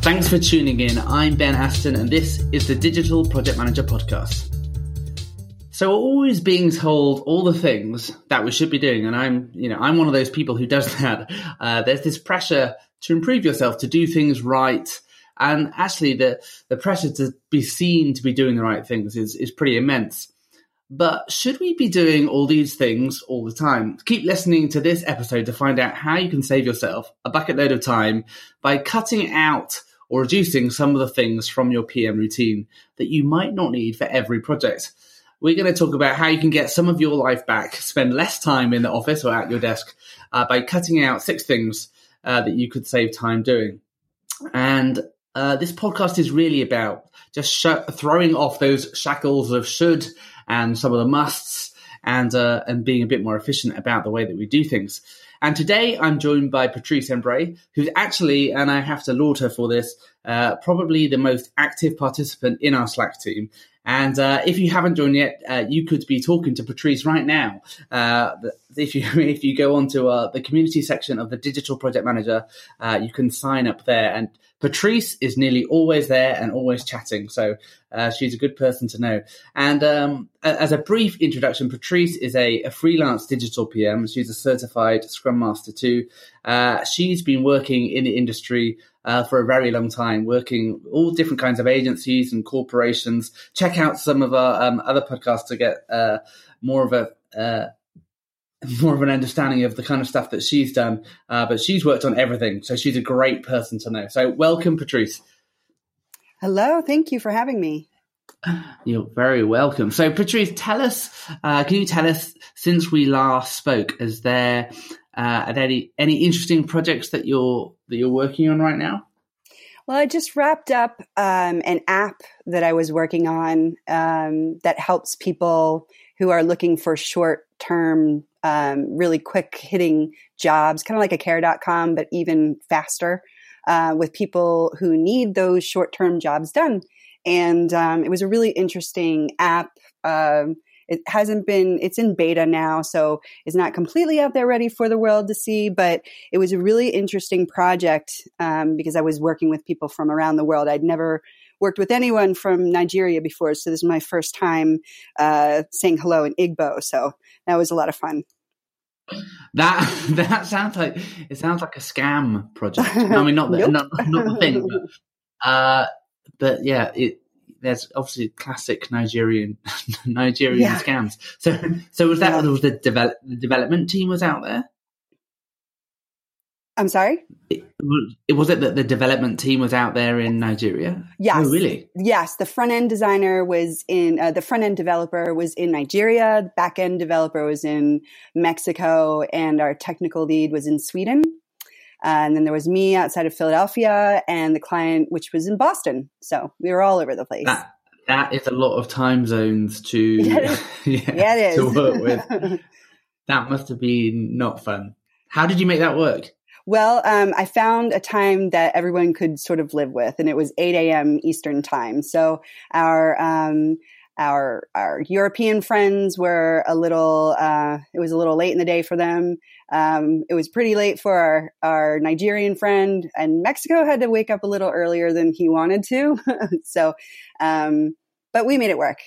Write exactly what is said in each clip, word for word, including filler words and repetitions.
Thanks for tuning in. I'm Ben Aston, and this is the Digital Project Manager Podcast. So we're always being told all the things that we should be doing, and I'm, you know, I'm one of those people who does that. Uh, there's this pressure to improve yourself, to do things right, and actually the the pressure to be seen to be doing the right things is is pretty immense. But should we be doing all these things all the time? Keep listening to this episode to find out how you can save yourself a bucket load of time by cutting out or reducing some of the things from your P M routine that you might not need for every project. We're going to talk about how you can get some of your life back, spend less time in the office or at your desk uh, by cutting out six things uh, that you could save time doing. And uh, this podcast is really about just sh- throwing off those shackles of should and some of the musts and uh, and being a bit more efficient about the way that we do things. And today I'm joined by Patrice Embray, who's actually, and I have to laud her for this, uh, probably the most active participant in our Slack team. And uh, if you haven't joined yet, uh, you could be talking to Patrice right now. Uh, if you if you go onto uh, the community section of the Digital Project Manager, uh, you can sign up there. And Patrice is nearly always there and always chatting. So uh, she's a good person to know. And um, as a brief introduction, Patrice is a, a freelance digital P M. She's a certified Scrum Master too. Uh, she's been working in the industry uh, for a very long time, working all different kinds of agencies and corporations. Check out some of our um, other podcasts to get uh, more of a uh, more of an understanding of the kind of stuff that she's done. Uh, but she's worked on everything, so she's a great person to know. So welcome, Patrice. Hello, thank you for having me. You're very welcome. So Patrice, tell us, uh, can you tell us, since we last spoke, is there uh, are there any, any interesting projects that you're that you're working on right now? Well, I just wrapped up um, an app that I was working on um, that helps people who are looking for short-term, um, really quick-hitting jobs, kind of like a care dot com, but even faster, uh, with people who need those short-term jobs done. And um, it was a really interesting app. Um, it hasn't been, it's in beta now, so it's not completely out there ready for the world to see, but it was a really interesting project um, because I was working with people from around the world. I'd never worked with anyone from Nigeria before, so this is my first time uh, saying hello in Igbo, so that was a lot of fun. That that sounds like, it sounds like a scam project. I mean, not the, Nope. not, not the thing, but, uh, but yeah, it, there's obviously classic Nigerian Nigerian Yeah. scams. So, so was that Yeah. was the develop the development team was out there? I'm sorry? It, was it that the development team was out there in Nigeria? Yes. Oh, really? Yes. The front end designer was in, uh, the front end developer was in Nigeria. The back end developer was in Mexico, and our technical lead was in Sweden. Uh, and then there was me outside of Philadelphia and the client, which was in Boston. So we were all over the place. That that is a lot of time zones to Yeah, yeah, yeah, it is. to work with. That must have been not fun. How did you make that work? Well, um, I found a time that everyone could sort of live with, and it was eight a.m. Eastern time. So our um, our our European friends were a little. Uh, it was a little late in the day for them. Um, it was pretty late for our, our Nigerian friend, and Mexico had to wake up a little earlier than he wanted to. so, um, but we made it work.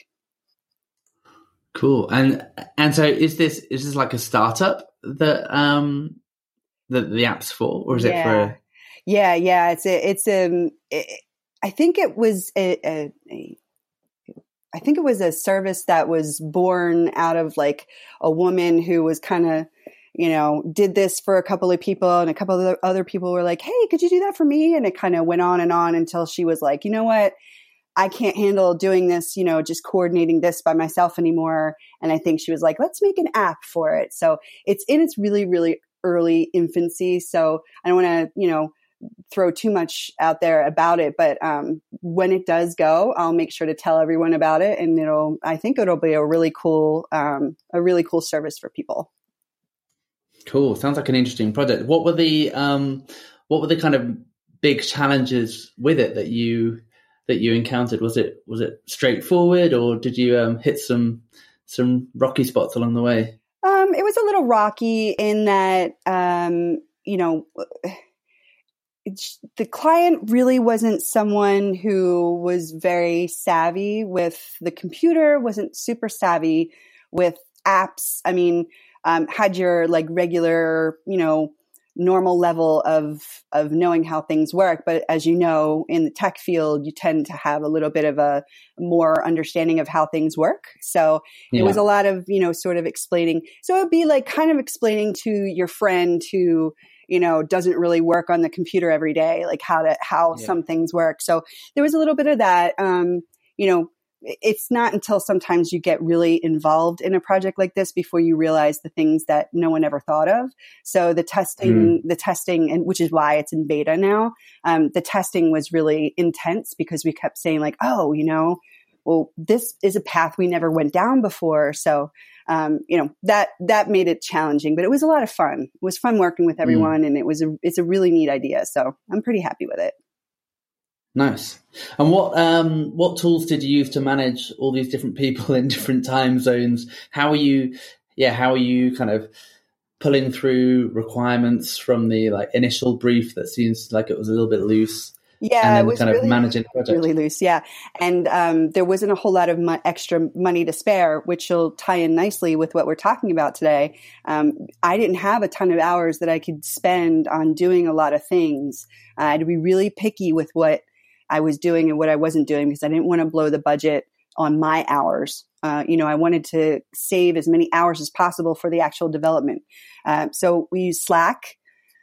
Cool. And and so is this is this like a startup that um that the app's for, or is yeah. it for? A- yeah, yeah. It's a, it's um. It, I think it was a, a, a. I think it was a service that was born out of like a woman who was kind of, you know, did this for a couple of people, and a couple of other people were like, "Hey, could you do that for me?" And it kind of went on and on until she was like, "You know what? I can't handle doing this, you know, just coordinating this by myself anymore." And I think she was like, "Let's make an app for it." So it's in its really, really early infancy. So I don't want to, you know, throw too much out there about it, but um, when it does go, I'll make sure to tell everyone about it, and it'll, I think it'll be a really cool, um, a really cool service for people. Cool. Sounds like an interesting project. What were the um, what were the kind of big challenges with it that you that you encountered? Was it was it straightforward, or did you um, hit some some rocky spots along the way? Um, it was a little rocky in that, um, you know, it's, the client really wasn't someone who was very savvy with the computer, wasn't super savvy with apps. I mean, um, had your like regular, you know, normal level of of knowing how things work. But as you know, in the tech field, you tend to have a little bit of a more understanding of how things work. So yeah. It was a lot of, you know, sort of explaining. So it would be like kind of explaining to your friend who, you know, doesn't really work on the computer every day, like how to, how yeah. some things work. So there was a little bit of that, um, you know, it's not until sometimes you get really involved in a project like this before you realize the things that no one ever thought of. So the testing, mm. the testing, and which is why it's in beta now. Um, the testing was really intense because we kept saying like, oh, you know, well, this is a path we never went down before. So, um, you know, that, that made it challenging, but it was a lot of fun. It was fun working with everyone mm. and it was a, it's a really neat idea. So I'm pretty happy with it. Nice. And what um, what tools did you use to manage all these different people in different time zones? How are you? Yeah, how are you kind of pulling through requirements from the like initial brief that seems like it was a little bit loose? Yeah, and then it was kind really, of managing the project. Really loose. Yeah, and um, there wasn't a whole lot of mo- extra money to spare, which will tie in nicely with what we're talking about today. Um, I didn't have a ton of hours that I could spend on doing a lot of things. I had to be really picky with what I was doing and what I wasn't doing because I didn't want to blow the budget on my hours. Uh, you know, I wanted to save as many hours as possible for the actual development. Uh, so we used Slack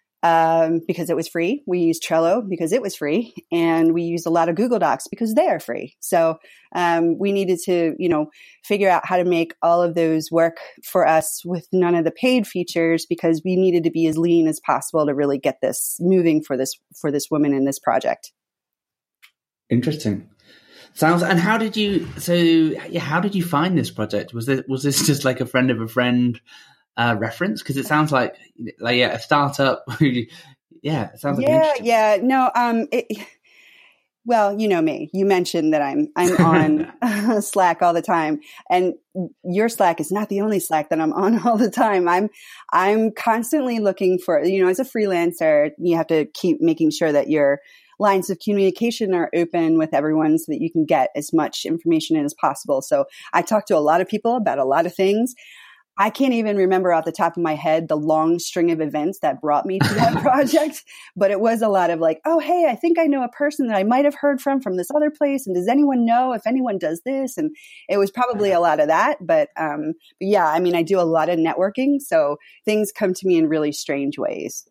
um, because it was free. We used Trello because it was free. And we used a lot of Google Docs because they are free. So um, we needed to, you know, figure out how to make all of those work for us with none of the paid features because we needed to be as lean as possible to really get this moving for this, for this woman in this project. Interesting. Sounds. And how did you? So, yeah, how did you find this project? Was this was this just like a friend of a friend uh, reference? Because it sounds like like yeah, a startup. yeah, it sounds like yeah, yeah. No, um, it, well, you know me. You mentioned that I'm I'm on Slack all the time, and your Slack is not the only Slack that I'm on all the time. I'm I'm constantly looking for, you know, as a freelancer, you have to keep making sure that you're lines of communication are open with everyone so that you can get as much information in as possible. So I talk to a lot of people about a lot of things. I can't even remember off the top of my head the long string of events that brought me to that project, but it was a lot of like, oh, hey, I think I know a person that I might have heard from from this other place. And does anyone know if anyone does this? And it was probably a lot of that. But, um, but yeah, I mean, I do a lot of networking. So things come to me in really strange ways.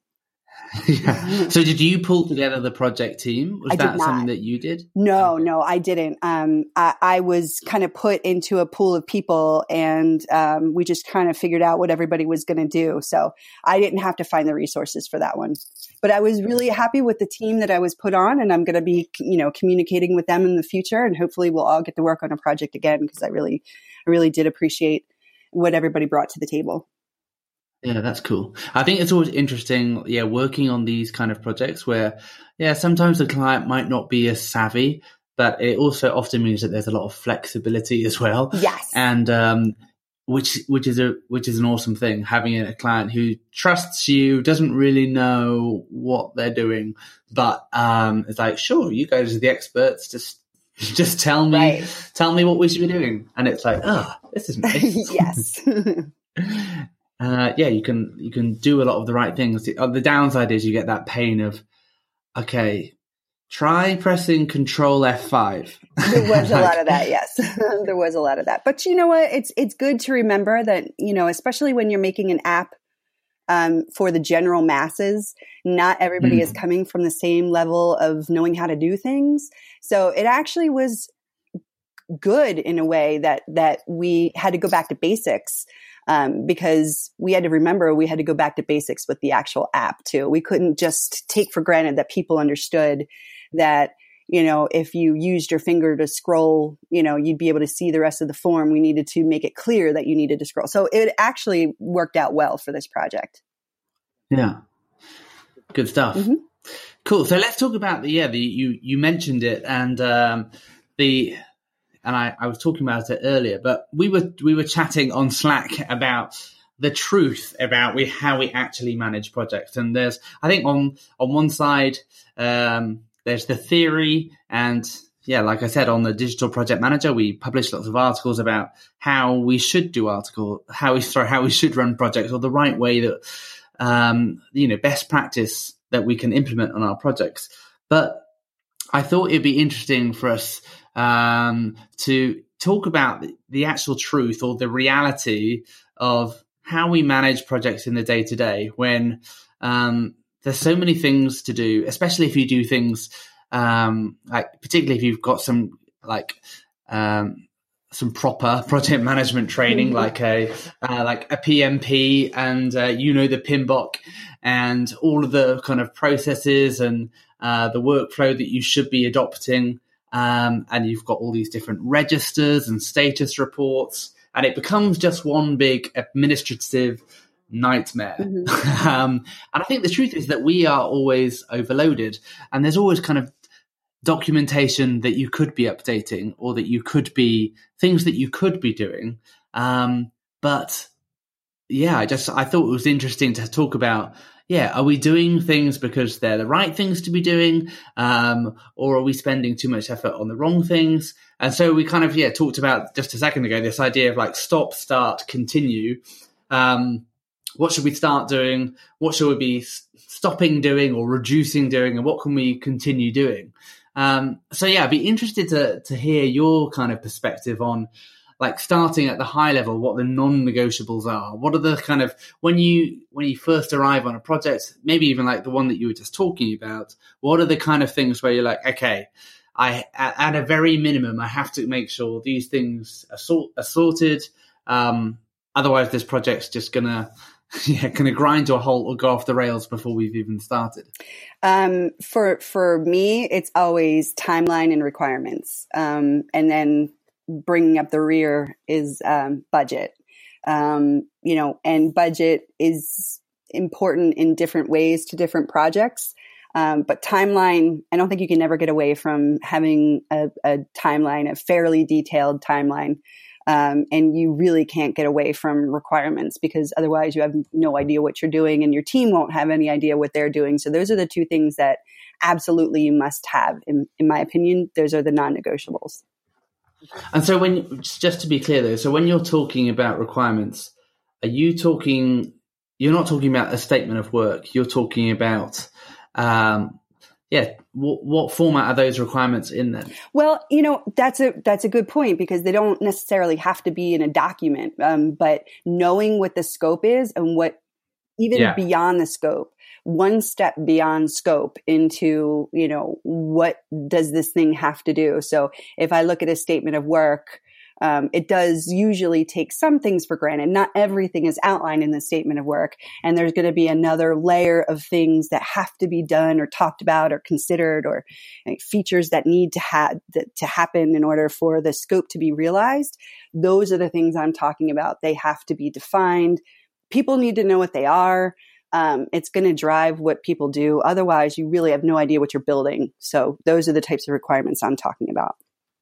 Yeah. So did you pull together the project team? Was I that did not. something that you did? No, okay. no, I didn't. Um, I, I was kind of put into a pool of people and um, we just kind of figured out what everybody was going to do. So I didn't have to find the resources for that one. But I was really happy with the team that I was put on, and I'm going to be, you know, communicating with them in the future, and hopefully we'll all get to work on a project again because I really, I really did appreciate what everybody brought to the table. Yeah, that's cool. I think it's always interesting, yeah, working on these kind of projects where, yeah, sometimes the client might not be as savvy, but it also often means that there's a lot of flexibility as well. Yes. And um, which which is a which is an awesome thing, having a client who trusts you, doesn't really know what they're doing, but um, it's like, sure, you guys are the experts, just just tell me right. tell me what we should be doing. And it's like, oh, this is nice. Yes. Uh, yeah, you can you can do a lot of the right things. The, uh, the downside is you get that pain of, okay, try pressing Control F five. There was a lot of that, yes. There was a lot of that. But you know what? It's it's good to remember that, you know, especially when you're making an app um, for the general masses, not everybody mm. is coming from the same level of knowing how to do things. So it actually was good in a way that that we had to go back to basics. Um, because we had to remember we had to go back to basics with the actual app too. We couldn't just take for granted that people understood that, you know, if you used your finger to scroll, you know, you'd be able to see the rest of the form. We needed to make it clear that you needed to scroll. So it actually worked out well for this project. Yeah. Good stuff. Mm-hmm. Cool. So let's talk about the, yeah, the, you, you mentioned it and, um, the, And I, I was talking about it earlier, but we were we were chatting on Slack about the truth about we how we actually manage projects. And there's, I think, on on one side, um, there's the theory, and yeah, like I said, on the Digital Project Manager, we publish lots of articles about how we should do article, how we sorry, how we should run projects, or the right way that um, you know, best practice that we can implement on our projects. But I thought it'd be interesting for us um, to talk about the, the actual truth or the reality of how we manage projects in the day to day when um, there's so many things to do, especially if you do things um, like, particularly if you've got some like um, some proper project management training, mm-hmm. like a uh, like a P M P, and uh, you know, the P M B O K and all of the kind of processes and uh, the workflow that you should be adopting. Um, and you've got all these different registers and status reports, and it becomes just one big administrative nightmare. Mm-hmm. um, and I think the truth is that we are always overloaded, and there's always kind of documentation that you could be updating, or that you could be things that you could be doing. Um, but yeah, I just, I thought it was interesting to talk about, yeah, are we doing things because they're the right things to be doing? Um, or are we spending too much effort on the wrong things? And so we kind of, yeah, talked about just a second ago, this idea of like stop, start, continue. Um, what should we start doing? What should we be stopping doing or reducing doing? And what can we continue doing? Um, so yeah, I'd be interested to, to hear your kind of perspective on, like, starting at the high level, what the non-negotiables are. What are the kind of, when you when you first arrive on a project, maybe even like the one that you were just talking about, what are the kind of things where you're like, okay, I at a very minimum, I have to make sure these things are, sort, are sorted. Um, otherwise, this project's just gonna yeah gonna grind to a halt or go off the rails before we've even started. Um, for for me, it's always timeline and requirements, um, and then bringing up the rear is um, budget. Um, you know, and budget is important in different ways to different projects. Um, but timeline, I don't think you can ever get away from having a, a timeline, a fairly detailed timeline. Um, and you really can't get away from requirements, because otherwise you have no idea what you're doing, and your team won't have any idea what they're doing. So those are the two things that absolutely you must have. In, in my opinion, those are the non-negotiables. And so when, just to be clear though, so when you're talking about requirements, are you talking, you're not talking about a statement of work, you're talking about, um, yeah, what, what format are those requirements in then? Well, you know, that's a, that's a good point, because they don't necessarily have to be in a document, um, but knowing what the scope is and what, even yeah. beyond the scope, one step beyond scope into, you know, what does this thing have to do? So if I look at a statement of work, um, it does usually take some things for granted. Not everything is outlined in the statement of work. And there's going to be another layer of things that have to be done or talked about or considered, or like, features that need to have to happen in order for the scope to be realized. Those are the things I'm talking about. They have to be defined. People need to know what they are. Um, it's going to drive what people do. Otherwise, you really have no idea what you're building. So those are the types of requirements I'm talking about.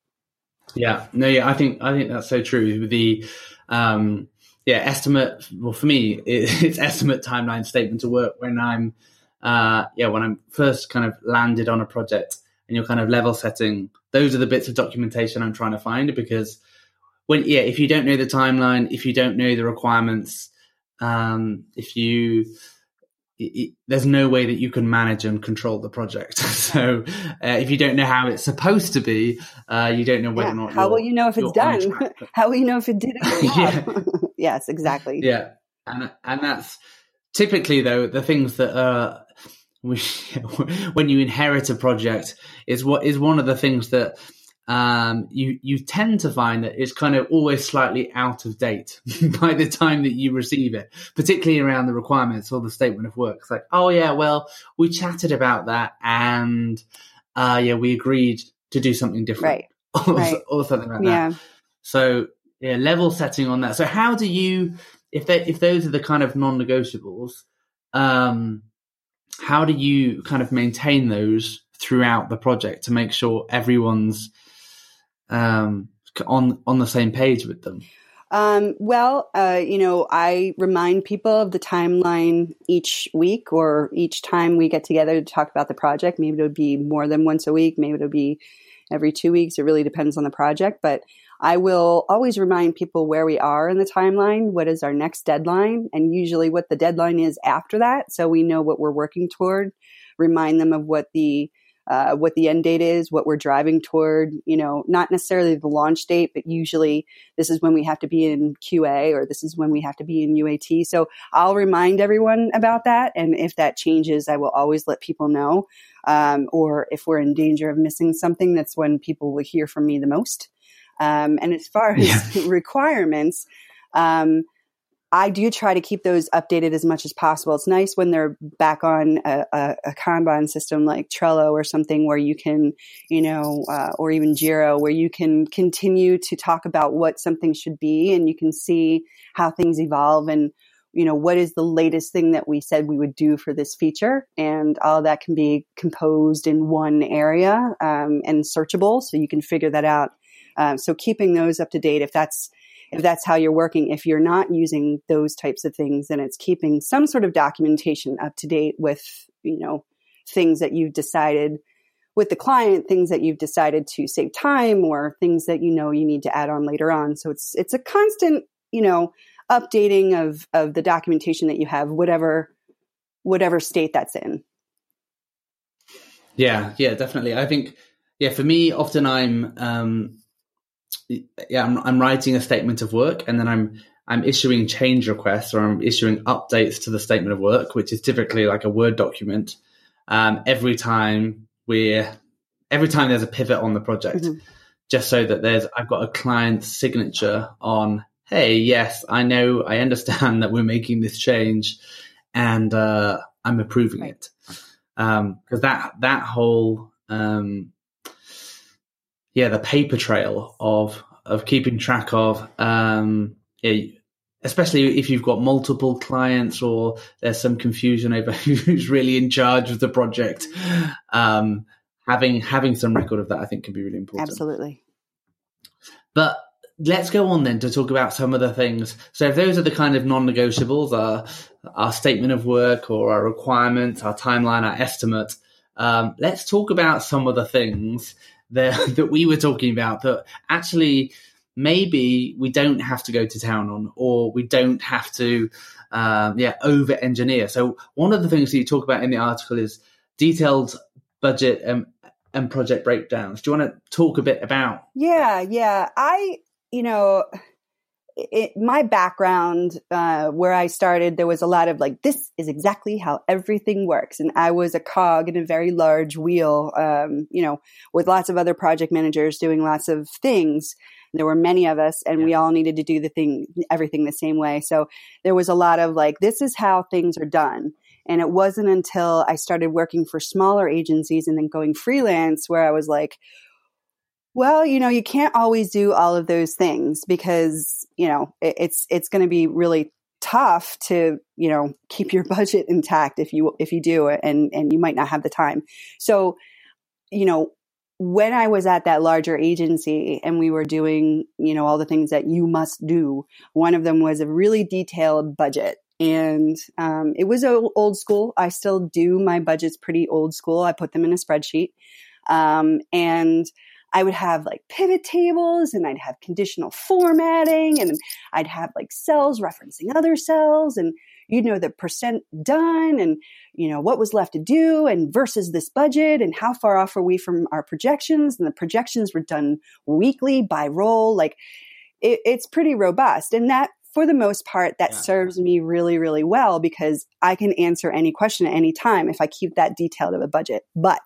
Yeah, no, yeah, I think I think that's so true. The um, yeah estimate. Well, for me, it, it's estimate, timeline, statement of work. When I'm uh, yeah when I'm first kind of landed on a project and you're kind of level setting, those are the bits of documentation I'm trying to find, because when yeah if you don't know the timeline, if you don't know the requirements, um, if you It, it, there's no way that you can manage and control the project. So uh, if you don't know how it's supposed to be, uh, you don't know whether yeah. or not. How will you know if it's done? How will you know if it did it? yeah. Yes, exactly. Yeah, and and that's typically though the things that are we, when you inherit a project is what is one of the things that. Um, you, you tend to find that it's kind of always slightly out of date by the time that you receive it, particularly around the requirements or the statement of work. It's like, oh yeah, well, we chatted about that and, uh, yeah, we agreed to do something different. Right. or, right. or something like yeah. that. So yeah, level setting on that. So how do you, if they, if those are the kind of non-negotiables, um, how do you kind of maintain those throughout the project to make sure everyone's, um on on the same page with them? Um, well, uh, you know, I remind people of the timeline each week or each time we get together to talk about the project. Maybe it'll be more than once a week. Maybe it'll be every two weeks. It really depends on the project. But I will always remind people where we are in the timeline, what is our next deadline, and usually what the deadline is after that. So we know what we're working toward, remind them of what the Uh, what the end date is, what we're driving toward, you know, not necessarily the launch date, but usually this is when we have to be in Q A or this is when we have to be in U A T. So I'll remind everyone about that. And if that changes, I will always let people know. Um, or if we're in danger of missing something, that's when people will hear from me the most. Um, and as far as yeah. requirements, um, I do try to keep those updated as much as possible. It's nice when they're back on a, a, a Kanban system like Trello or something where you can, you know, uh, or even Jira, where you can continue to talk about what something should be and you can see how things evolve and, you know, what is the latest thing that we said we would do for this feature. And all that can be composed in one area um, and searchable so you can figure that out. Uh, so keeping those up to date, if that's If that's how you're working, if you're not using those types of things, then it's keeping some sort of documentation up to date with, you know, things that you've decided with the client, things that you've decided to save time or things that you know you need to add on later on. So it's it's a constant, you know, updating of of the documentation that you have, whatever whatever state that's in. Yeah, yeah, definitely. I think, yeah, for me, often I'm um yeah, I'm, I'm writing a statement of work and then I'm I'm issuing change requests or I'm issuing updates to the statement of work, which is typically like a Word document. Um, every time we're every time there's a pivot on the project, mm-hmm. just so that there's I've got a client signature on, hey, yes, I know, I understand that we're making this change, and uh, I'm approving right. it because um, that that whole um, yeah, the paper trail of of keeping track of, um, yeah, especially if you've got multiple clients or there's some confusion over who's really in charge of the project. Um, having having some record of that, I think, can be really important. Absolutely. But let's go on then to talk about some of the things. So if those are the kind of non-negotiables, our, our statement of work or our requirements, our timeline, our estimate, um, let's talk about some of the things that, that we were talking about that actually maybe we don't have to go to town on, or we don't have to um, yeah, over-engineer. So one of the things that you talk about in the article is detailed budget and, and project breakdowns. Do you want to talk a bit about? Yeah, yeah. I, you know, it, my background, uh, where I started, there was a lot of like, this is exactly how everything works. And I was a cog in a very large wheel, um, you know, with lots of other project managers doing lots of things. There were many of us and yeah. we all needed to do the thing, everything the same way. So there was a lot of like, this is how things are done. And it wasn't until I started working for smaller agencies and then going freelance where I was like, well, you know, you can't always do all of those things because, you know, it, it's it's going to be really tough to, you know, keep your budget intact if you if you do it, and and you might not have the time. So, you know, when I was at that larger agency and we were doing, you know, all the things that you must do, one of them was a really detailed budget. And um, it was old school. I still do my budgets pretty old school. I put them in a spreadsheet. Um, and I would have like pivot tables and I'd have conditional formatting and I'd have like cells referencing other cells and you'd know the percent done and, you know, what was left to do and versus this budget and how far off are we from our projections. And the projections were done weekly by role. Like it, it's pretty robust. And that, for the most part, that yeah. serves me really, really well because I can answer any question at any time if I keep that detailed of a budget. But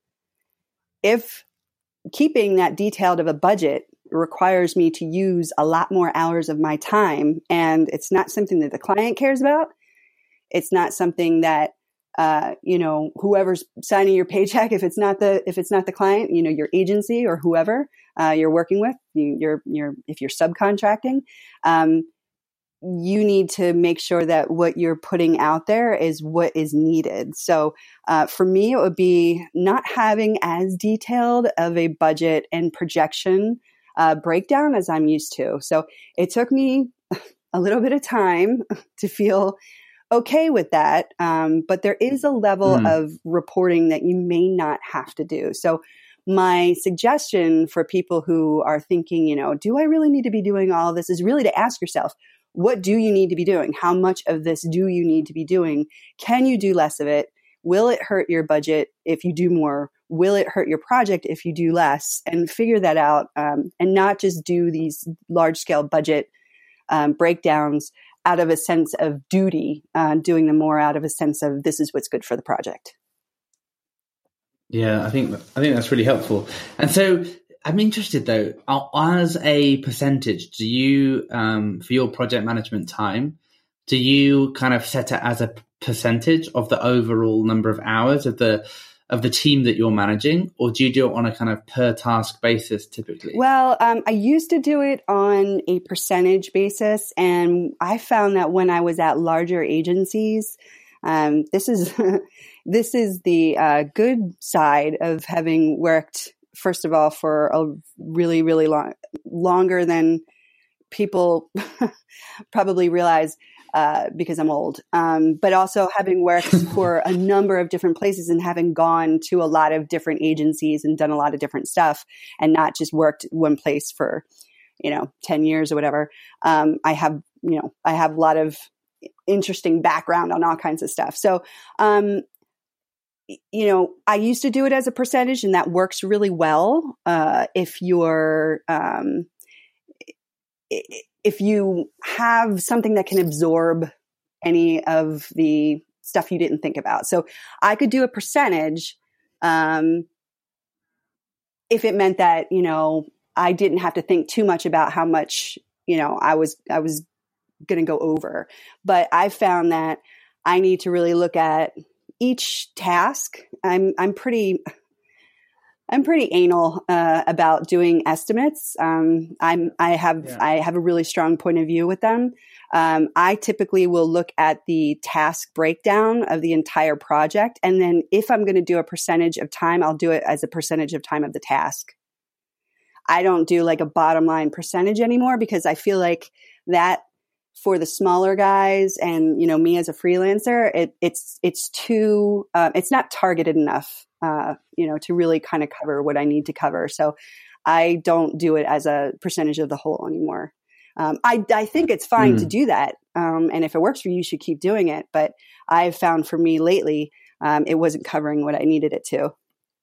if keeping that detailed of a budget requires me to use a lot more hours of my time, and it's not something that the client cares about, it's not something that uh, you know, whoever's signing your paycheck, if it's not the if it's not the client, you know, your agency or whoever uh, you're working with, you, you're you're if you're subcontracting. Um, you need to make sure that what you're putting out there is what is needed. So uh, for me, it would be not having as detailed of a budget and projection uh, breakdown as I'm used to. So it took me a little bit of time to feel okay with that. Um, but there is a level mm. of reporting that you may not have to do. So my suggestion for people who are thinking, you know, do I really need to be doing all this, is really to ask yourself, what do you need to be doing? How much of this do you need to be doing? Can you do less of it? Will it hurt your budget if you do more? Will it hurt your project if you do less? And figure that out, um, and not just do these large scale budget um, breakdowns out of a sense of duty, uh, doing them more out of a sense of this is what's good for the project. Yeah, I think I think that's really helpful. And so I'm interested though, as a percentage, do you, um, for your project management time, do you kind of set it as a percentage of the overall number of hours of the of the team that you're managing, or do you do it on a kind of per task basis typically? Well, um, I used to do it on a percentage basis, and I found that when I was at larger agencies, um, this is this is the uh, good side of having worked, first of all, for a really, really long, longer than people probably realize. Uh, because I'm old, um, but also having worked for a number of different places and having gone to a lot of different agencies and done a lot of different stuff, and not just worked one place for, you know, ten years or whatever. Um, I have, you know, I have a lot of interesting background on all kinds of stuff. So, um, you know, I used to do it as a percentage, and that works really well. Uh, if you're, um, it, if you have something that can absorb any of the stuff you didn't think about. So I could do a percentage um, if it meant that, you know, I didn't have to think too much about how much, you know, I was, I was going to go over. But I found that I need to really look at each task. I'm, I'm pretty... I'm pretty anal uh, about doing estimates. Um, I'm, I have, yeah. I have a really strong point of view with them. Um, I typically will look at the task breakdown of the entire project, and then if I'm going to do a percentage of time, I'll do it as a percentage of time of the task. I don't do like a bottom line percentage anymore, because I feel like that for the smaller guys and, you know, me as a freelancer, it, it's it's too, uh, it's not targeted enough. Uh, you know, to really kind of cover what I need to cover. So I don't do it as a percentage of the whole anymore. Um, I, I think it's fine mm. to do that. Um, and if it works for you, you should keep doing it. But I've found for me lately, um, it wasn't covering what I needed it to.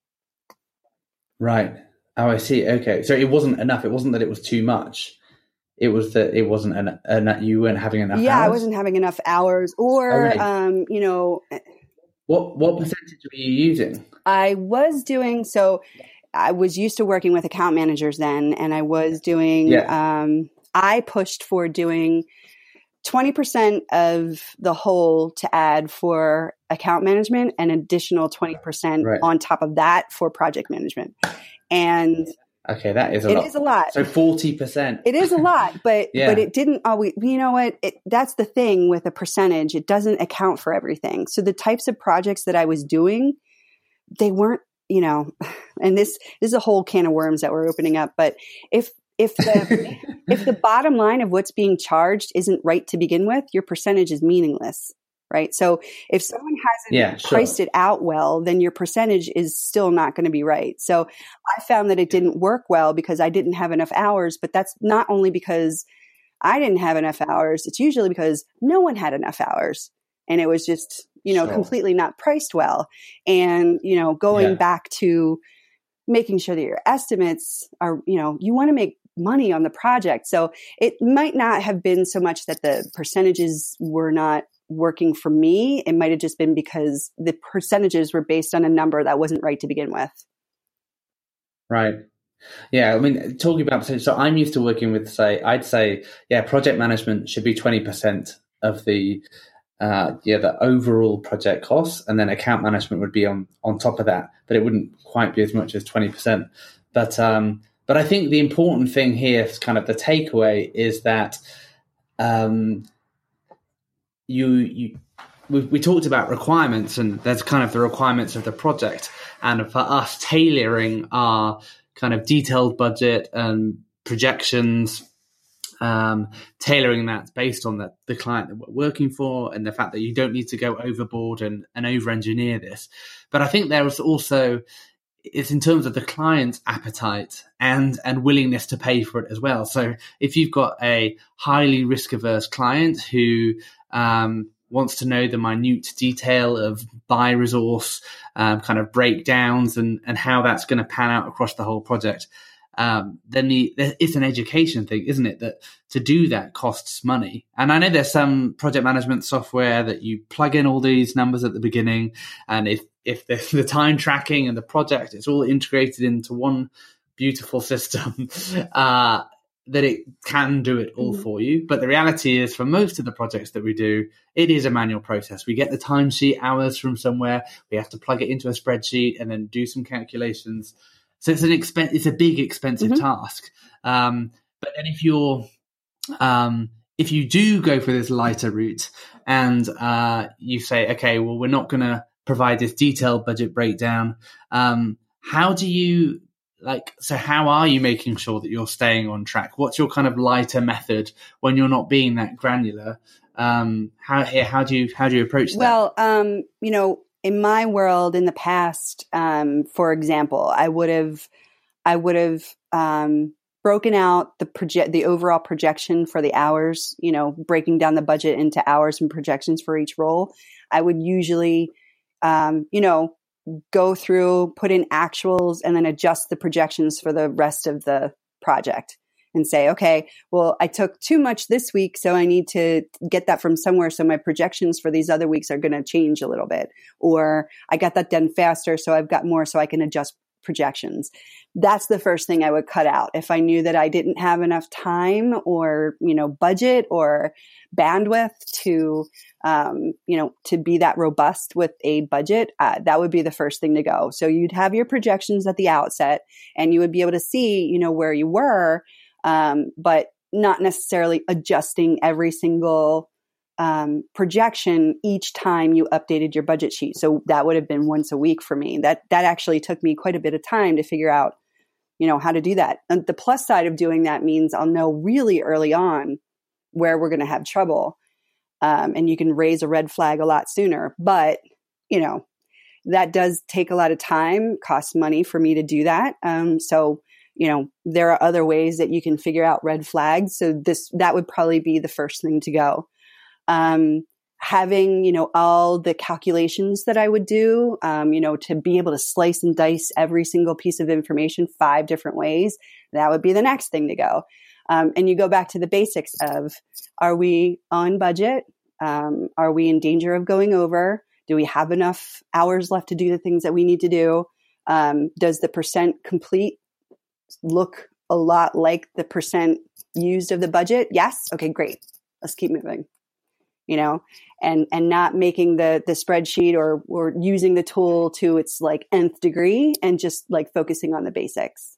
Right. Oh, I see. Okay. So it wasn't enough. It wasn't that it was too much. It was that it wasn't enough, en- you weren't having enough yeah, hours? I wasn't having enough hours or, oh, really? um, you know... What what percentage were you using? I was doing, so I was used to working with account managers then, and I was doing, yeah. um, I pushed for doing twenty percent of the whole to add for account management, and additional twenty percent right. on top of that for project management. And okay, that is a it lot. It is a lot. So forty percent. It is a lot, but yeah. but it didn't always, you know what, it, that's the thing with a percentage. It doesn't account for everything. So the types of projects that I was doing, they weren't, you know, and this, this is a whole can of worms that we're opening up. But if if the if the bottom line of what's being charged isn't right to begin with, your percentage is meaningless. Right. So if someone hasn't yeah, sure. priced it out well, then your percentage is still not going to be right. So I found that it didn't work well because I didn't have enough hours, but that's not only because I didn't have enough hours. It's usually because no one had enough hours, and it was just, you know, sure. completely not priced well. And, you know, going yeah. back to making sure that your estimates are, you know, you want to make money on the project. So it might not have been so much that the percentages were not working for me. It might have just been because the percentages were based on a number that wasn't right to begin with. Right. Yeah. I mean, talking about percentage, so I'm used to working with, say, I'd say, yeah, project management should be twenty percent of the, uh, yeah, the overall project costs. And then account management would be on, on top of that, but it wouldn't quite be as much as twenty percent. But, um, but I think the important thing here, kind of the takeaway, is that, um, You, you, we, we talked about requirements, and there's kind of the requirements of the project. And for us, tailoring our kind of detailed budget and projections, um, tailoring that based on the, the client that we're working for, and the fact that you don't need to go overboard and, and over-engineer this. But I think there is also, it's in terms of the client's appetite and and willingness to pay for it as well. So if you've got a highly risk-averse client who um, wants to know the minute detail of buy resource, um, kind of breakdowns and, and how that's going to pan out across the whole project, um, then the, it's an education thing, isn't it? That to do that costs money. And I know there's some project management software that you plug in all these numbers at the beginning, and if if the, the time tracking and the project, it's all integrated into one beautiful system, uh, that it can do it all for you. But the reality is, for most of the projects that we do, it is a manual process. We get the timesheet hours from somewhere, we have to plug it into a spreadsheet and then do some calculations. So it's an expen- it's a big, expensive mm-hmm. task. Um, but then if you're, um, if you do go for this lighter route and uh, you say, okay, well, we're not going to provide this detailed budget breakdown, um, how do you, like, so how are you making sure that you're staying on track? What's your kind of lighter method when you're not being that granular? Um, how how do you how do you approach that? Well, um, you know, in my world, in the past, um, for example, I would have I would have um, broken out the project the overall projection for the hours. You know, breaking down the budget into hours and projections for each role. I would usually, um, you know. go through, put in actuals, and then adjust the projections for the rest of the project and say, okay, well, I took too much this week, so I need to get that from somewhere. So my projections for these other weeks are going to change a little bit. Or I got that done faster, so I've got more, so I can adjust projections. That's the first thing I would cut out. If I knew that I didn't have enough time or, you know, budget or bandwidth to, um, you know, to be that robust with a budget, uh, that would be the first thing to go. So you'd have your projections at the outset and you would be able to see, you know, where you were, um, but not necessarily adjusting every single Um, projection each time you updated your budget sheet. So that would have been once a week for me. That that actually took me quite a bit of time to figure out, you know, how to do that. And the plus side of doing that means I'll know really early on where we're going to have trouble, um, and you can raise a red flag a lot sooner. But you know, that does take a lot of time, costs money for me to do that. Um, so you know, there are other ways that you can figure out red flags. So this that would probably be the first thing to go. Um, having, you know, all the calculations that I would do, um, you know, to be able to slice and dice every single piece of information five different ways, that would be the next thing to go. Um, and you go back to the basics of, are we on budget? Um, are we in danger of going over? Do we have enough hours left to do the things that we need to do? Um, does the percent complete look a lot like the percent used of the budget? Yes. Okay, great. Let's keep moving. You know, and, and not making the, the spreadsheet or, or using the tool to its like nth degree and just like focusing on the basics.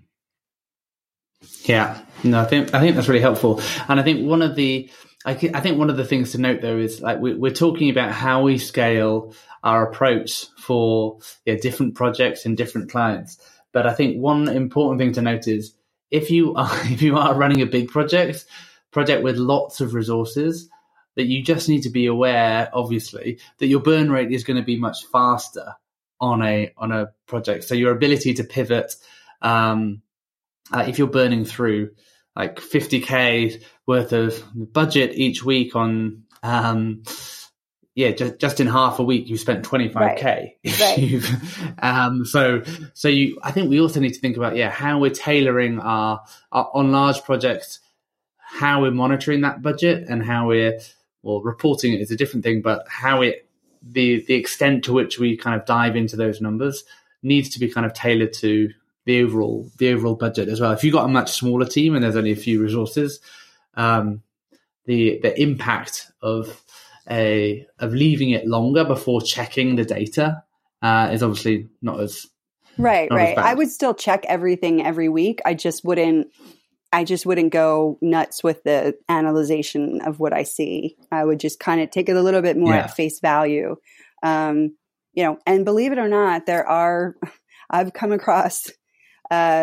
Yeah, no, I think, I think that's really helpful. And I think one of the, I, I think one of the things to note though is like we, we're talking about how we scale our approach for yeah, different projects and different clients. But I think one important thing to note is if you are, if you are running a big project, project with lots of resources, that you just need to be aware, obviously, that your burn rate is going to be much faster on a on a project. So your ability to pivot, um, uh, if you're burning through like fifty K worth of budget each week on, um, yeah, just just in half a week, you spent twenty-five K. Right. Right. um, so so you, I think we also need to think about yeah how we're tailoring our, our on large projects, how we're monitoring that budget and how we're Well, reporting it is a different thing, but how it, the the extent to which we kind of dive into those numbers needs to be kind of tailored to the overall the overall budget as well. If you've got a much smaller team and there's only a few resources, um, the the impact of a of leaving it longer before checking the data uh, is obviously not as right. not right. as I would still check everything every week. I just wouldn't. I just wouldn't go nuts with the analyzation of what I see. I would just kind of take it a little bit more yeah. at face value. Um, you know, and believe it or not, there are, I've come across, uh,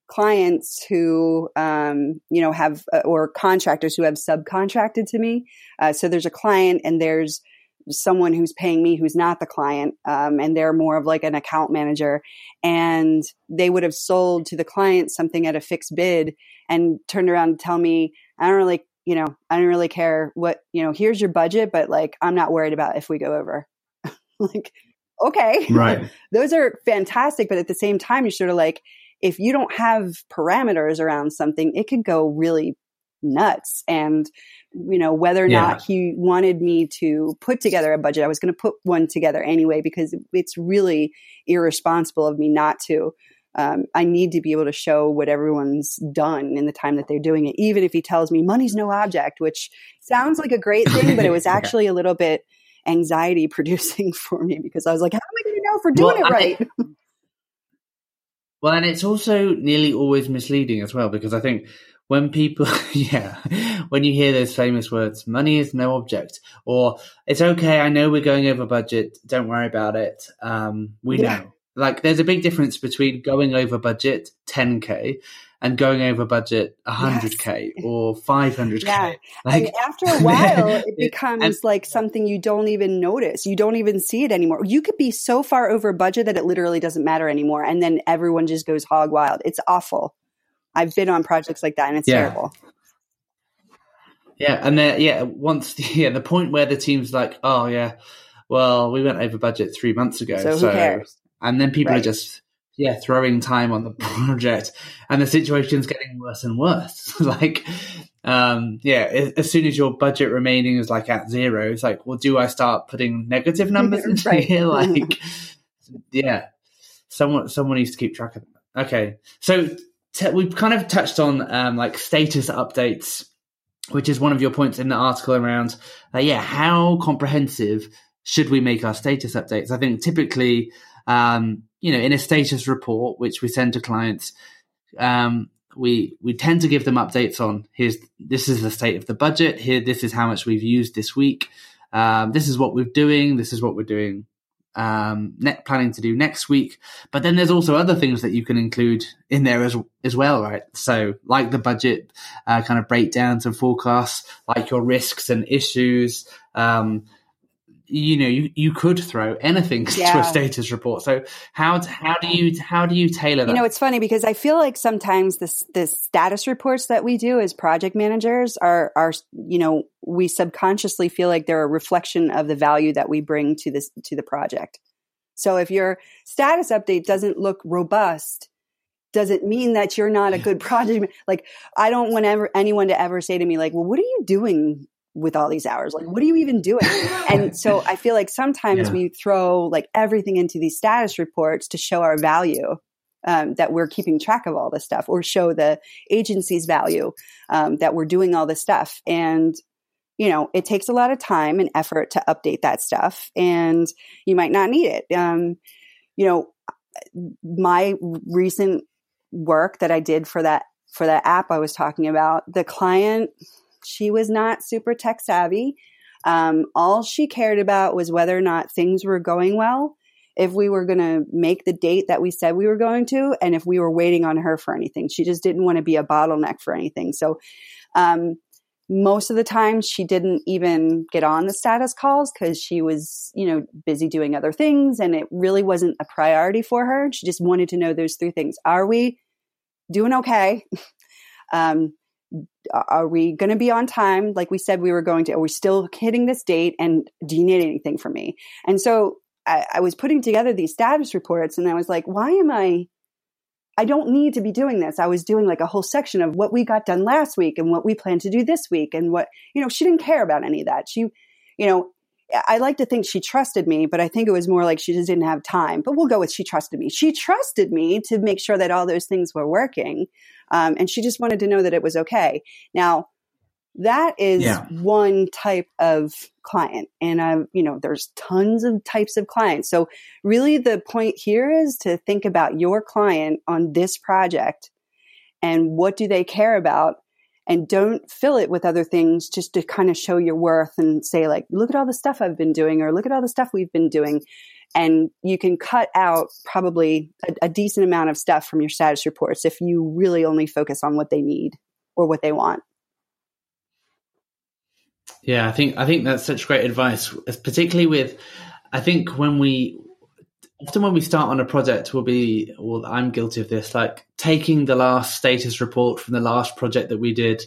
clients who, um, you know, have, uh, or contractors who have subcontracted to me. Uh, so there's a client and there's someone who's paying me who's not the client, um, and they're more of like an account manager, and they would have sold to the client something at a fixed bid and turned around and tell me, I don't really, you know, I don't really care what, you know, here's your budget, but like, I'm not worried about if we go over. Like, okay, right. Those are fantastic. But at the same time, you're sort of like, if you don't have parameters around something, it could go really nuts. And, you know, whether or yeah. not he wanted me to put together a budget, I was going to put one together anyway, because it's really irresponsible of me not to. Um, I need to be able to show what everyone's done in the time that they're doing it, even if he tells me money's no object, which sounds like a great thing, but it was actually yeah. a little bit anxiety producing for me, because I was like, how am I going to know if we're doing well, it right? I, well, and it's also nearly always misleading as well, because I think when people, yeah, when you hear those famous words, money is no object, or it's okay, I know we're going over budget, don't worry about it, um, we yeah. know. Like, there's a big difference between going over budget ten K and going over budget one hundred K yes. or five hundred K. Yeah. Like, and after a while, it becomes and, like something you don't even notice. You don't even see it anymore. You could be so far over budget that it literally doesn't matter anymore. And then everyone just goes hog wild. It's awful. I've been on projects like that, and it's yeah. terrible. Yeah. And then, yeah, once, yeah, the point where the team's like, oh, yeah, well, we went over budget three months ago. So who so cares? And then people right. are just, yeah, throwing time on the project, and the situation's getting worse and worse. Like, um, yeah, as soon as your budget remaining is like at zero, it's like, well, do I start putting negative numbers into right. here? Like, yeah, someone, someone needs to keep track of them. Okay. So t- we've kind of touched on, um, like status updates, which is one of your points in the article around, uh, yeah, how comprehensive should we make our status updates? I think typically, Um, you know, in a status report, which we send to clients, um, we we tend to give them updates on, here's, this is the state of the budget, here, this is how much we've used this week, um, this is what we're doing, this is what we're doing, um, net planning to do next week. But then there's also other things that you can include in there as as well, right? So like the budget uh, kind of breakdowns and forecasts, like your risks and issues, um, you know, you, you could throw anything yeah. to a status report. So how how do you how do you tailor that? You know, it's funny because I feel like sometimes this the status reports that we do as project managers are are you know, we subconsciously feel like they're a reflection of the value that we bring to this to the project. So if your status update doesn't look robust, does it mean that you're not a good project? Like, I don't want ever anyone to ever say to me like, well, what are you doing with all these hours? Like, what are you even doing? And so I feel like sometimes yeah. we throw like everything into these status reports to show our value, um, that we're keeping track of all this stuff, or show the agency's value, um, that we're doing all this stuff. And, you know, it takes a lot of time and effort to update that stuff, and you might not need it. Um, you know, my recent work that I did for that, for that app I was talking about, the client, she was not super tech savvy. Um, all she cared about was whether or not things were going well, if we were going to make the date that we said we were going to, and if we were waiting on her for anything. She just didn't want to be a bottleneck for anything. So um, most of the time she didn't even get on the status calls because she was, you know, busy doing other things, and it really wasn't a priority for her. She just wanted to know those three things. Are we doing okay? um, Are we going to be on time like we said we were going to? Are we still hitting this date? And do you need anything from me? And so I, I was putting together these status reports, and I was like, why am I, I don't need to be doing this. I was doing like a whole section of what we got done last week and what we plan to do this week. And what, you know, she didn't care about any of that. She, you know, I like to think she trusted me, but I think it was more like she just didn't have time. But we'll go with she trusted me. She trusted me to make sure that all those things were working. Um, and she just wanted to know that it was okay. Now, that is yeah. one type of client. And, uh, you know, there's tons of types of clients. So really the point here is to think about your client on this project and what do they care about, and don't fill it with other things just to kind of show your worth and say like, look at all the stuff I've been doing, or look at all the stuff we've been doing. And you can cut out probably a, a decent amount of stuff from your status reports if you really only focus on what they need or what they want. Yeah, I think I think that's such great advice, particularly with, I think when we, often when we start on a project, we'll be, well, I'm guilty of this, like taking the last status report from the last project that we did,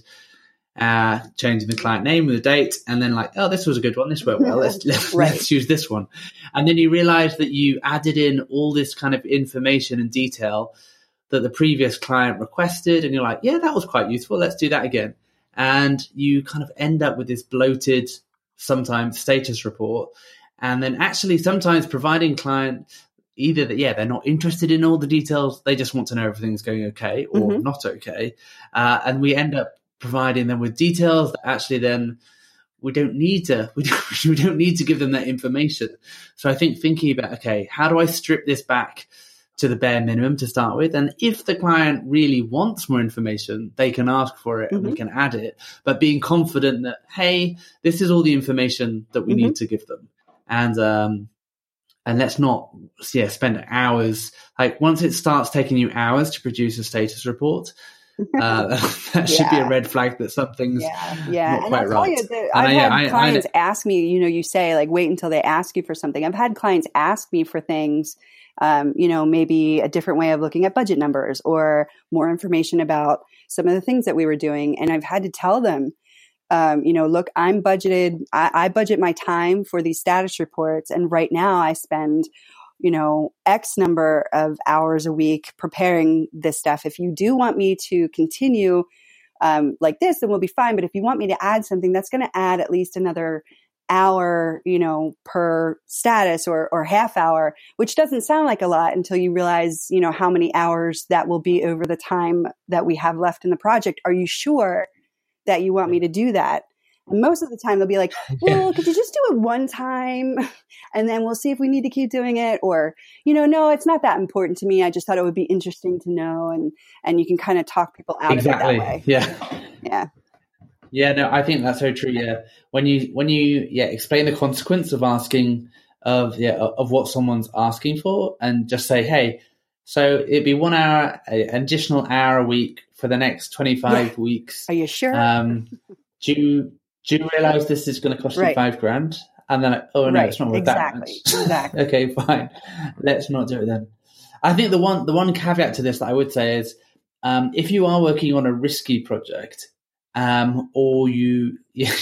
uh, changing the client name and the date, and then like, oh, this was a good one, this went well, let's let's, right. let's use this one. And then you realize that you added in all this kind of information and detail that the previous client requested, and you're like, yeah, that was quite useful, let's do that again. And you kind of end up with this bloated, sometimes status report. And then actually sometimes providing client either that, yeah, they're not interested in all the details. They just want to know everything's going okay or mm-hmm. not okay. Uh, and we end up providing them with details that actually then we don't need to, we don't, we don't need to give them that information. So I think thinking about, okay, how do I strip this back to the bare minimum to start with? And if the client really wants more information, they can ask for it mm-hmm. and we can add it, but being confident that, hey, this is all the information that we mm-hmm. need to give them. And, um, and let's not, yeah, spend hours. Like once it starts taking you hours to produce a status report, uh, that should yeah. be a red flag that something's yeah, yeah. not and quite I'll right. Tell you that I've I, had I, clients I, I, ask me, you know, you say like, wait until they ask you for something. I've had clients ask me for things, um, you know, maybe a different way of looking at budget numbers or more information about some of the things that we were doing. And I've had to tell them, um, you know, look, I'm budgeted, I, I budget my time for these status reports. And right now I spend, you know, X number of hours a week preparing this stuff. If you do want me to continue um, like this, then we'll be fine. But if you want me to add something, that's going to add at least another hour, you know, per status or, or half hour, which doesn't sound like a lot until you realize, you know, how many hours that will be over the time that we have left in the project. Are you sure that you want me to do that? And most of the time they'll be like, well, yeah. could you just do it one time and then we'll see if we need to keep doing it? Or, you know, no, it's not that important to me. I just thought it would be interesting to know. And, and you can kind of talk people out exactly. of it that way. Yeah. Yeah. Yeah, no, I think that's so true. Yeah. When you, when you, yeah, explain the consequence of asking of, yeah, of what someone's asking for and just say, hey, so it'd be one hour, an additional hour a week for the next twenty-five yeah. weeks. Are you sure? Um, do you, Do you realize this is going to cost right. you five grand? And then, oh no, right. it's not worth exactly. that much. Exactly. Okay, fine. Let's not do it then. I think the one, the one caveat to this that I would say is, um, if you are working on a risky project, um, or you,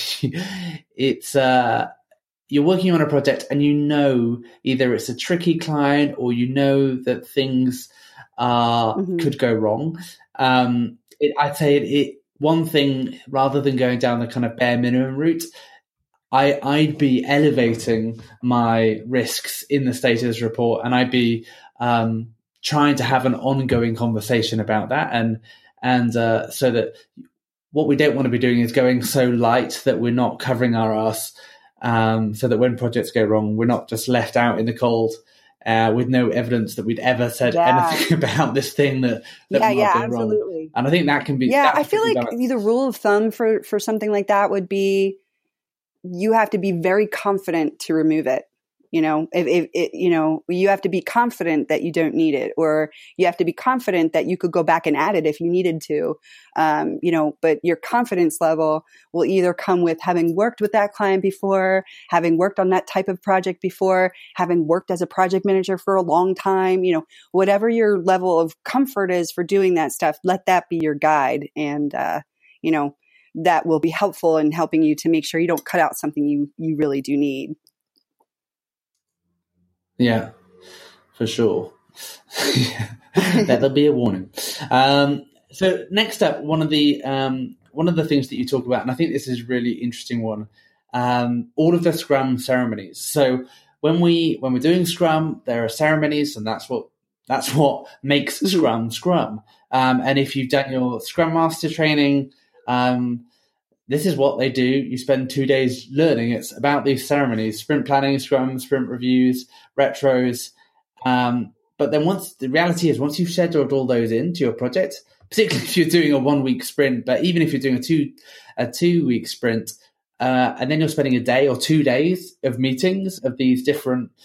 it's, uh, you're working on a project and you know either it's a tricky client or you know that things uh, mm-hmm. could go wrong. Um, it, I'd say it, it one thing, rather than going down the kind of bare minimum route, I, I'd be elevating my risks in the status report, and I'd be um, trying to have an ongoing conversation about that, and and uh, so that what we don't want to be doing is going so light that we're not covering our ass, um, so that when projects go wrong, we're not just left out in the cold. Uh, with no evidence that we'd ever said yeah. anything about this thing that, that yeah, might yeah, go absolutely. wrong. And I think that can be... Yeah, I feel like balanced. The rule of thumb for, for something like that would be you have to be very confident to remove it. You know, if, if it, you know, you have to be confident that you don't need it, or you have to be confident that you could go back and add it if you needed to. Um, you know, but your confidence level will either come with having worked with that client before, having worked on that type of project before, having worked as a project manager for a long time. You know, whatever your level of comfort is for doing that stuff, let that be your guide, and uh, you know, that will be helpful in helping you to make sure you don't cut out something you you really do need. Yeah, for sure. That'll be a warning. Um, so next up, one of the um, one of the things that you talk about, and I think this is a really interesting one, um, all of the Scrum ceremonies. So when we when we're doing Scrum, there are ceremonies, and that's what that's what makes Scrum Scrum. Um, and if you've done your Scrum Master training, um, this is what they do. You spend two days learning. It's about these ceremonies: sprint planning, Scrum, sprint reviews, retros. Um, but then once the reality is, once you've scheduled all those into your project, particularly if you're doing a one week sprint, but even if you're doing a two a two week sprint, uh, and then you're spending a day or two days of meetings of these different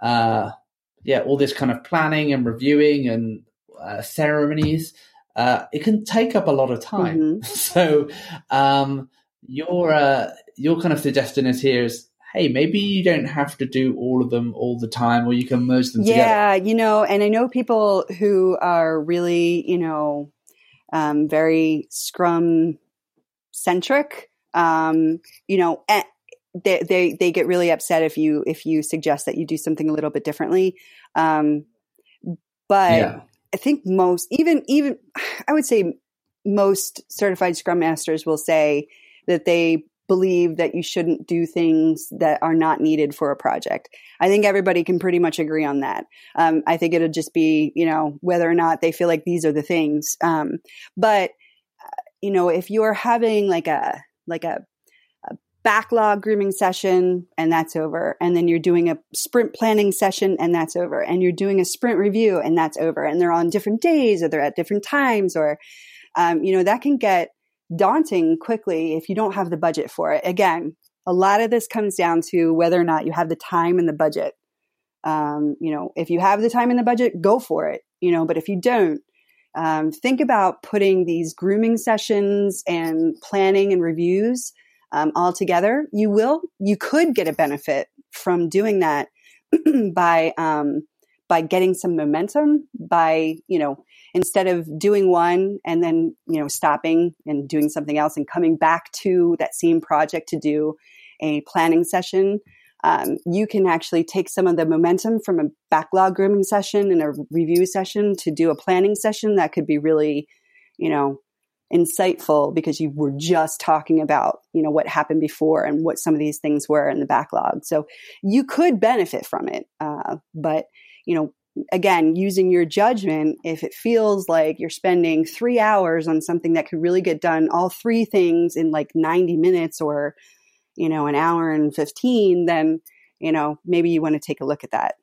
uh, yeah, all this kind of planning and reviewing and uh, ceremonies, uh, it can take up a lot of time. Mm-hmm. So um, your uh, your kind of suggestion is here is, hey, maybe you don't have to do all of them all the time, or you can merge them together. Yeah, you know, and I know people who are really, you know, um, very Scrum centric. Um, you know, and they, they they get really upset if you if you suggest that you do something a little bit differently. Um, but Yeah. I think most, even even I would say most certified Scrum Masters will say that they believe that you shouldn't do things that are not needed for a project. I think everybody can pretty much agree on that. Um, I think it'll just be, you know, whether or not they feel like these are the things. Um, but, uh, you know, if you're having like a, like a, a backlog grooming session and that's over, and then you're doing a sprint planning session and that's over, and you're doing a sprint review and that's over, and they're on different days or they're at different times, or, um, you know, that can get daunting quickly if you don't have the budget for it. Again, a lot of this comes down to whether or not you have the time and the budget. Um, you know, if you have the time and the budget, go for it. You know, but if you don't, um, think about putting these grooming sessions and planning and reviews um, all together. You will, you could get a benefit from doing that by um, by getting some momentum. By, you know, instead of doing one and then, you know, stopping and doing something else and coming back to that same project to do a planning session, um, you can actually take some of the momentum from a backlog grooming session and a review session to do a planning session that could be really, you know, insightful, because you were just talking about, you know, what happened before and what some of these things were in the backlog. So you could benefit from it. Uh, but, you know, again, using your judgment, if it feels like you're spending three hours on something that could really get done, all three things in like ninety minutes or, you know, an hour and fifteen, then, you know, maybe you want to take a look at that.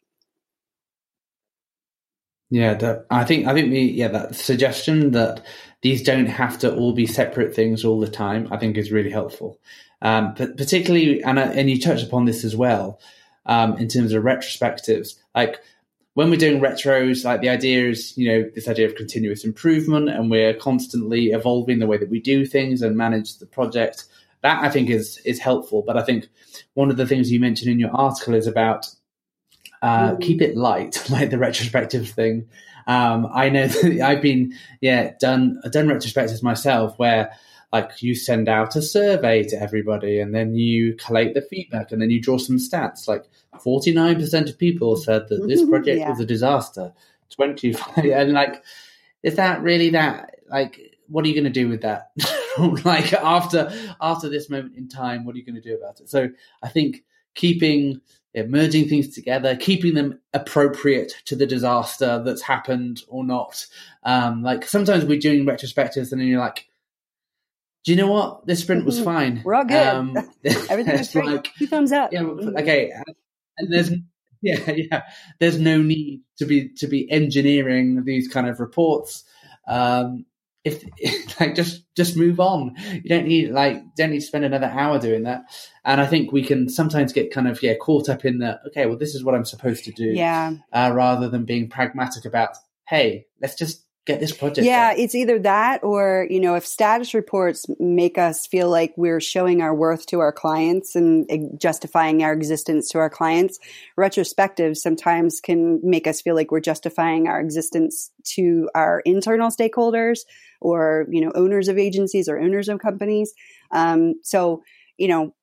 Yeah, that, I think I think the yeah that suggestion that these don't have to all be separate things all the time, I think is really helpful. Um, but particularly, and and you touched upon this as well, um, in terms of retrospectives, like. When we're doing retros, like the idea is, you know, this idea of continuous improvement, and we're constantly evolving the way that we do things and manage the project. That I think is is helpful. But I think one of the things you mentioned in your article is about uh, mm-hmm. keep it light, like the retrospective thing. Um, I know that I've been, yeah, done done retrospectives myself, where like you send out a survey to everybody, and then you collate the feedback, and then you draw some stats. Like forty-nine percent of people said that this project yeah. was a disaster. twenty-five and like, is that really that? Like, what are you going to do with that? Like after after this moment in time, what are you going to do about it? So I think keeping yeah, merging things together, keeping them appropriate to the disaster that's happened or not. Um, like sometimes we're doing retrospectives, and then you're like, do you know what? This sprint was fine. We're all good. Um, Everything was great. Like, Two thumbs up. Yeah, okay. And there's yeah, yeah. There's no need to be to be engineering these kind of reports. Um, if like just just move on. You don't need like don't need to spend another hour doing that. And I think we can sometimes get kind of yeah caught up in the okay, well, this is what I'm supposed to do. Yeah. Uh, rather than being pragmatic about, hey, let's just get this project yeah done. It's either that, or, you know, if status reports make us feel like we're showing our worth to our clients and justifying our existence to our clients, retrospectives sometimes can make us feel like we're justifying our existence to our internal stakeholders, or, you know, owners of agencies or owners of companies. Um, so, you know,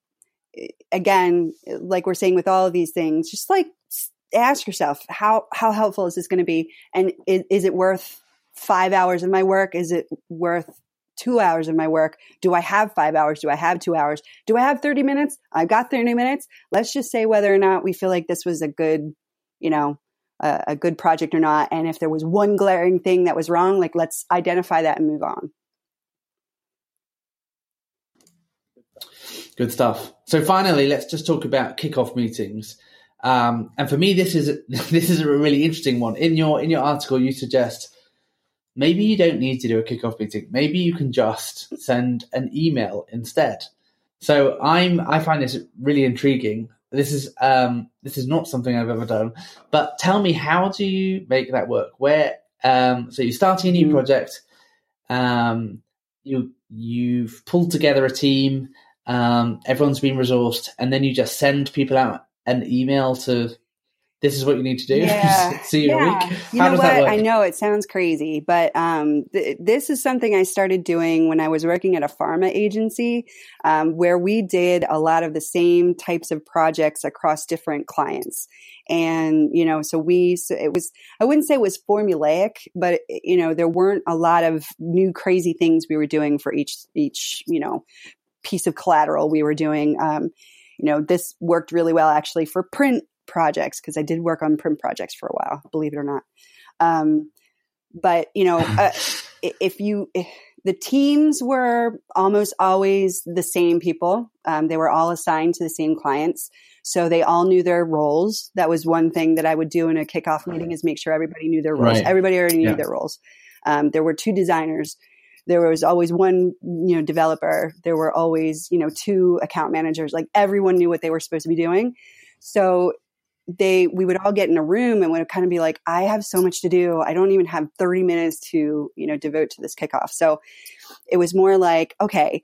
again, like we're saying with all of these things, just like ask yourself, how how helpful is this going to be, and is, is it worth five hours of my work? Is it worth two hours of my work? Do I have five hours? Do I have two hours? Do I have thirty minutes? I've got thirty minutes. Let's just say whether or not we feel like this was a good, you know, a, a good project or not. And if there was one glaring thing that was wrong, like let's identify that and move on. Good stuff. So finally, let's just talk about kickoff meetings. Um, and for me, this is this is a really interesting one. In your in your article, you suggest maybe you don't need to do a kickoff meeting. Maybe you can just send an email instead. So I'm I find this really intriguing. this is um, this is not something I've ever done. But tell me, how do you make that work? Where um, so you're starting a new mm. project, um, you you've pulled together a team, um, everyone's been resourced, and then you just send people out an email to, this is what you need to do. Yeah. See you yeah. in a week. You How know does what? that work? I know it sounds crazy, but um, th- this is something I started doing when I was working at a pharma agency, um, where we did a lot of the same types of projects across different clients. And, you know, so we, so it was, I wouldn't say it was formulaic, but, you know, there weren't a lot of new crazy things we were doing for each, each, you know, piece of collateral we were doing. Um, you know, this worked really well actually for print projects, because I did work on print projects for a while, believe it or not. Um, but, you know, uh, if you, if the teams were almost always the same people. Um, they were all assigned to the same clients. So they all knew their roles. That was one thing that I would do in a kickoff meeting, is make sure everybody knew their roles. Right. Everybody already knew yeah. their roles. Um, there were two designers. There was always one, you know, developer. There were always, you know, two account managers. Like, everyone knew what they were supposed to be doing. So they, we would all get in a room and would kind of be like, I have so much to do. I don't even have thirty minutes to, you know, devote to this kickoff. So it was more like, okay,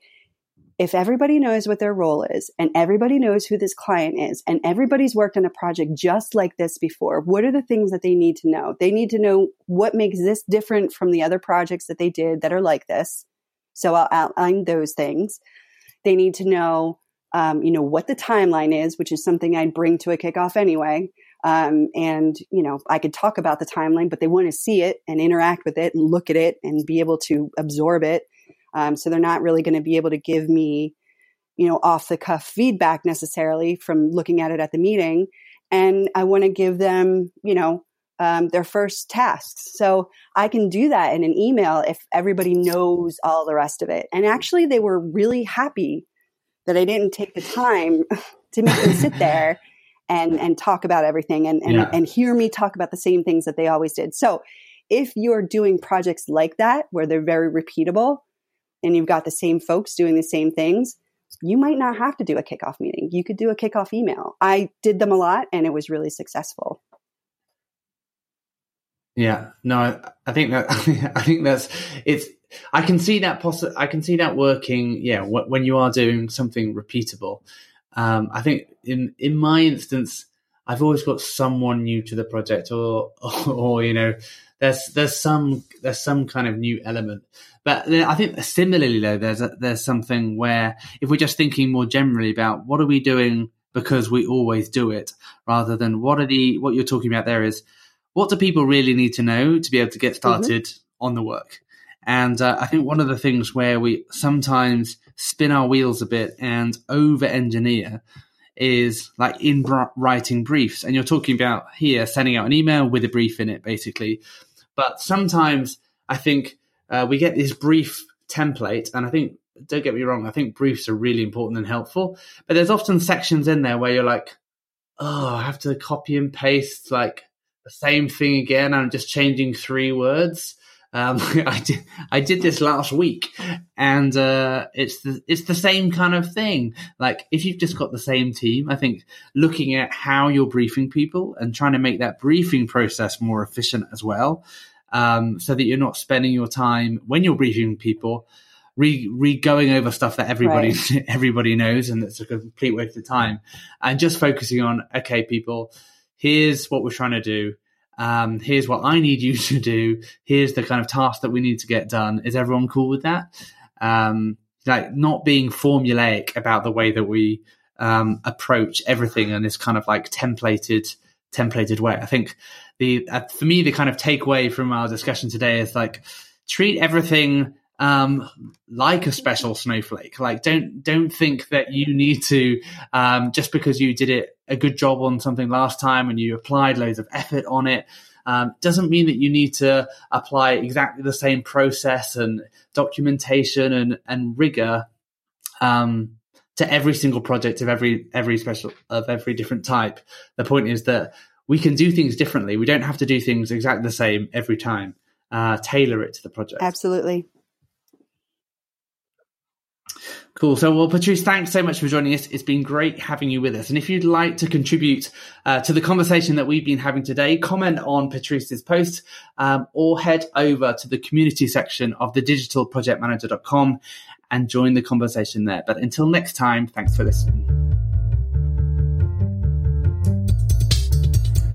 if everybody knows what their role is, and everybody knows who this client is, and everybody's worked on a project just like this before, what are the things that they need to know? They need to know what makes this different from the other projects that they did that are like this. So I'll outline those things. They need to know, um, you know, what the timeline is, which is something I'd bring to a kickoff anyway. Um, and, you know, I could talk about the timeline, but they want to see it and interact with it and look at it and be able to absorb it. Um, so they're not really going to be able to give me, you know, off the cuff feedback necessarily from looking at it at the meeting. And I want to give them, you know, um, their first tasks. So I can do that in an email if everybody knows all the rest of it. And actually, they were really happy that I didn't take the time to make them sit there and, and talk about everything and, and, yeah. and hear me talk about the same things that they always did. So if you're doing projects like that, where they're very repeatable, and you've got the same folks doing the same things, you might not have to do a kickoff meeting. You could do a kickoff email. I did them a lot, and it was really successful. Yeah, no, I, I think that I think that's it's. I can see that possi- I can see that working. Yeah, w- when you are doing something repeatable, um, I think in in my instance, I've always got someone new to the project, or or, or you know, there's there's some there's some kind of new element. But I think similarly, though, there's a, there's something where if we're just thinking more generally about what are we doing because we always do it, rather than what are the what you're talking about there is what do people really need to know to be able to get started mm-hmm. on the work. And uh, I think one of the things where we sometimes spin our wheels a bit and over-engineer is like in br- writing briefs. And you're talking about here sending out an email with a brief in it, basically. But sometimes I think uh, we get this brief template, and I think, don't get me wrong, I think briefs are really important and helpful. But there's often sections in there where you're like, oh, I have to copy and paste like the same thing again. I'm just changing three words. Um, I did I did this last week, and uh, it's the it's the same kind of thing. Like if you've just got the same team, I think looking at how you're briefing people and trying to make that briefing process more efficient as well, um, so that you're not spending your time when you're briefing people re re going over stuff that everybody right. everybody knows, and it's a complete waste of time, and just focusing on, okay, people, here's what we're trying to do. Um, here's what I need you to do. Here's the kind of task that we need to get done. Is everyone cool with that? Um, like not being formulaic about the way that we um, approach everything in this kind of like templated, templated way. I think the uh, for me the kind of takeaway from our discussion today is like treat everything um like a special snowflake. Like don't don't think that you need to um just because you did it a good job on something last time and you applied loads of effort on it um doesn't mean that you need to apply exactly the same process and documentation and and rigor um to every single project of every every special of every different type. The point is that we can do things differently. We don't have to do things exactly the same every time. Uh tailor it to the project. Absolutely. Cool. So, well, Patrice, thanks so much for joining us. It's been great having you with us. And if you'd like to contribute uh, to the conversation that we've been having today, comment on Patrice's post um, or head over to the community section of the digital project manager dot com and join the conversation there. But until next time, thanks for listening.